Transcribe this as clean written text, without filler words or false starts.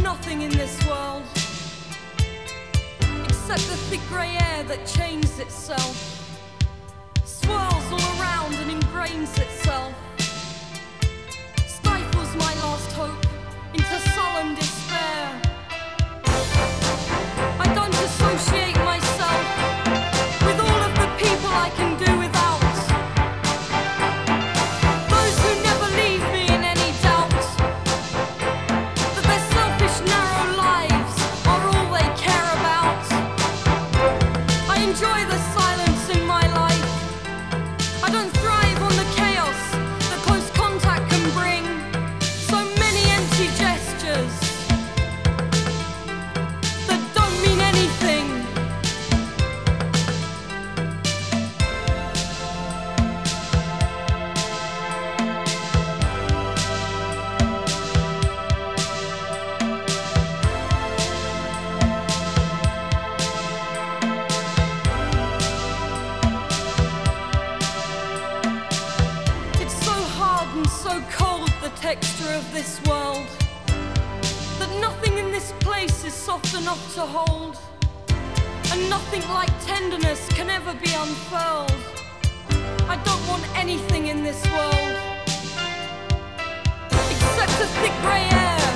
nothing in this world except the thick grey air that chains itself, swirls all around and ingrains itself, stifles my last hope into sullen despair. I don't associate myself with all of the people I can do without, those who never leave me in any doubt that their selfish narrow lives are all they care about. I enjoy the silence in my life. I don't thrive on the chaos that close contact can bring. So many empty gestures that don't mean anything. It's so hard and so cold, the texture of this world, that nothing in this place is soft enough to hold, and nothing like tenderness can ever be unfurled. I don't want anything in this world except a thick grey air